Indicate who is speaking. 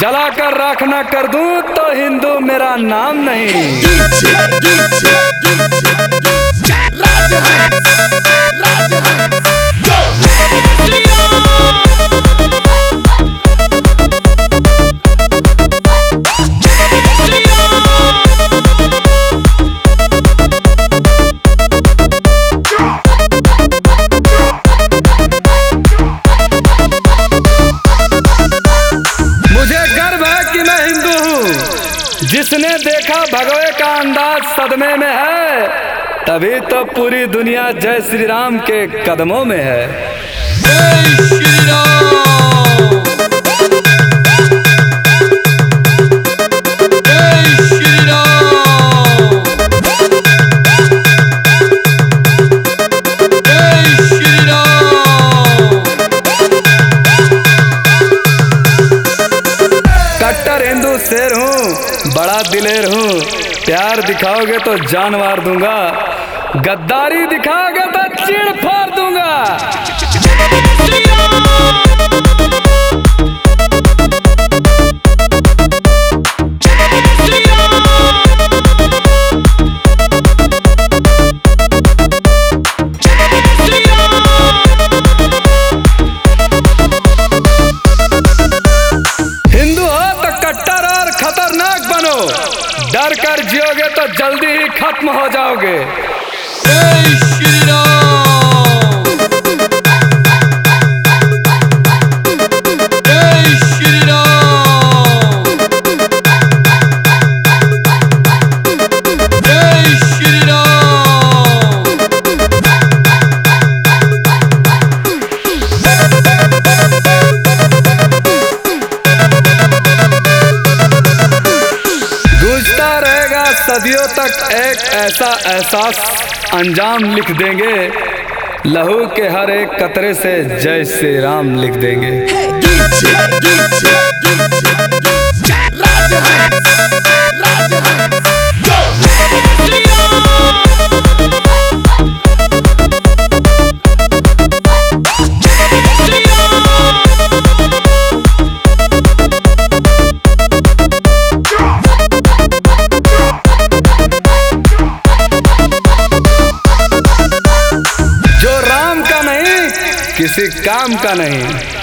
Speaker 1: जलाकर राख ना कर दूं तो हिंदू मेरा नाम नहीं। जिसने देखा भगवे का अंदाज सदमे में है, तभी तो पूरी दुनिया जय श्री राम के कदमों में है।
Speaker 2: जय श्री राम, जय श्री राम, जय श्री राम।
Speaker 1: कट्टर हिंदू शेर हूँ, बड़ा दिलेर हूँ। प्यार दिखाओगे तो जान मार दूंगा, गद्दारी दिखाओगे तो चीड़ फाड़ दूंगा। हिंदू हो तो कट्टर और खतरनाक बनो, डर कर जियोगे तो जल्दी ही खत्म हो जाओगे।
Speaker 2: जय श्री राम, जय श्री राम, जय श्री राम।
Speaker 1: गूंजता रहेगा सदियों तक एक ऐसा एहसास, अंजाम लिख देंगे। लहू के हर एक कतरे से जय श्री राम लिख देंगे। जो राम का नहीं, किसी काम का नहीं।